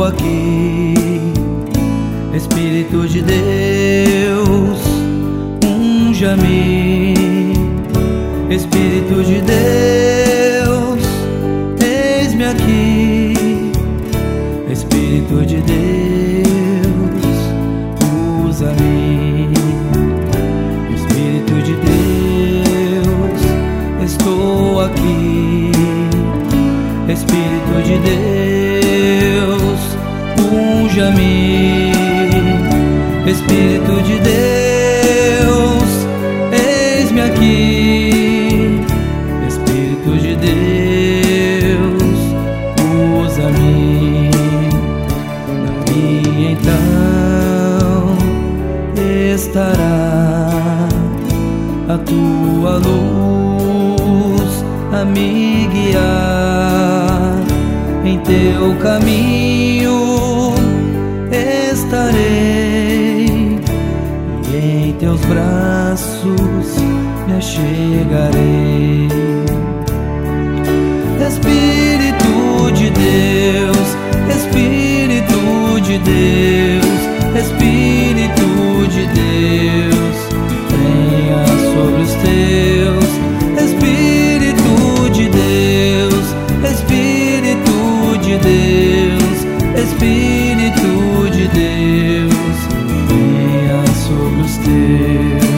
aqui. Espírito de Deus, unja-me. Espírito de Deus, eis-me aqui. Espírito de Deus, usa-me. Espírito de Deus, estou aqui. Espírito de Deus, unja-me. Espírito de Deus, eis-me aqui. Espírito de Deus, usa-me. Daí então estará a tua luz a me guiar. Em teu caminho estarei, e em teus braços me achegarei. Espírito de Deus, Espírito de Deus, Espírito de Deus, venha sobre os teus. Espírito de Deus, Espírito de Deus, Espírito de Deus, venha sobre os teus.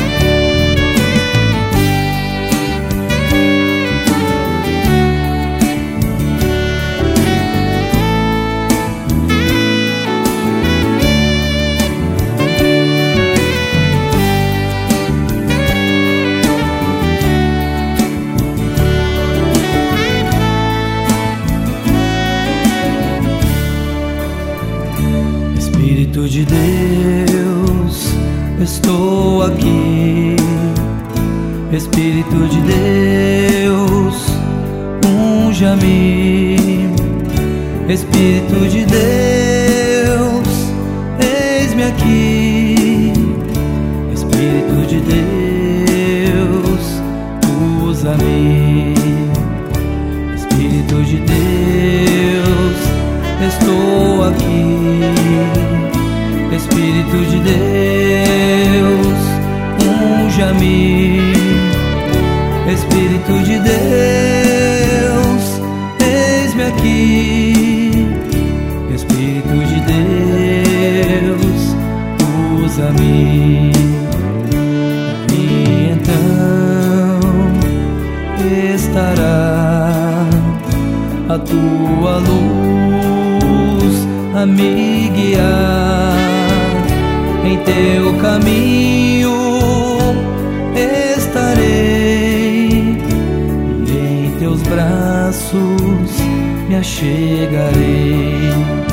Espírito de Deus, estou aqui. Espírito de Deus, unja-me. Espírito de Deus, eis-me aqui. Espírito de Deus, usa-me. Espírito de Deus, estou aqui. Espírito de Deus, unja-me. Espírito de Deus, eis-me aqui. Espírito de Deus, usa-me. E então estará a tua luz a me guiar. Em teu caminho estarei, e em teus braços me achegarei.